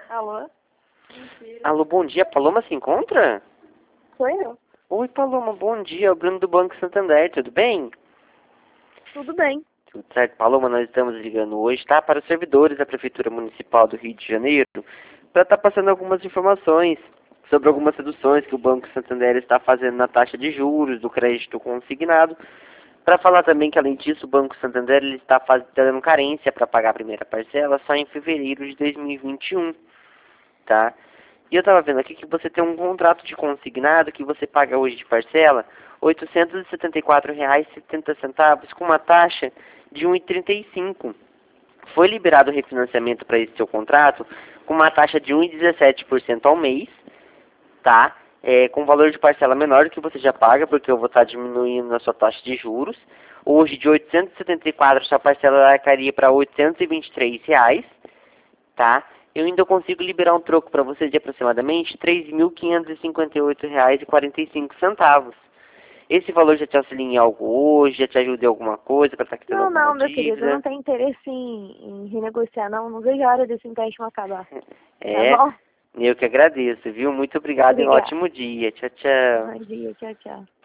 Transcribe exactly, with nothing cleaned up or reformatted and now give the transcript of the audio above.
Alô? Alô, bom dia. Paloma se encontra? Sou eu. Oi, Paloma, bom dia. É o Bruno do Banco Santander, tudo bem? Tudo bem. Tudo certo, Paloma. Nós estamos ligando hoje, tá? Para os servidores da Prefeitura Municipal do Rio de Janeiro, para estar passando algumas informações sobre algumas reduções que o Banco Santander está fazendo na taxa de juros do crédito consignado. Para falar também que, além disso, o Banco Santander ele está faz... dando carência para pagar a primeira parcela só em fevereiro de dois mil e vinte e um, tá? E eu estava vendo aqui que você tem um contrato de consignado que você paga hoje de parcela oitocentos e setenta e quatro reais e setenta centavos com uma taxa de um real e trinta e cinco centavos. Foi liberado o refinanciamento para esse seu contrato com uma taxa de um vírgula dezessete por cento ao mês, tá? É, com valor de parcela menor do que você já paga, porque eu vou estar diminuindo a sua taxa de juros. Hoje, de oitocentos e setenta e quatro, sua parcela arcaria para oitocentos e vinte e três reais, tá? Eu ainda consigo liberar um troco para você de aproximadamente três mil quinhentos e cinquenta e oito reais e quarenta e cinco centavos. Esse valor já te auxilia em algo hoje, já te ajuda em alguma coisa para estar quitando Não, alguma não, meu querido, eu dívida? não tenho interesse em, em renegociar, não. Não vejo a hora desse empréstimo acabar. Tá É, bom? eu que agradeço, viu? Muito obrigado e um Obrigada. ótimo dia. Tchau, tchau. Bom dia, tchau, tchau.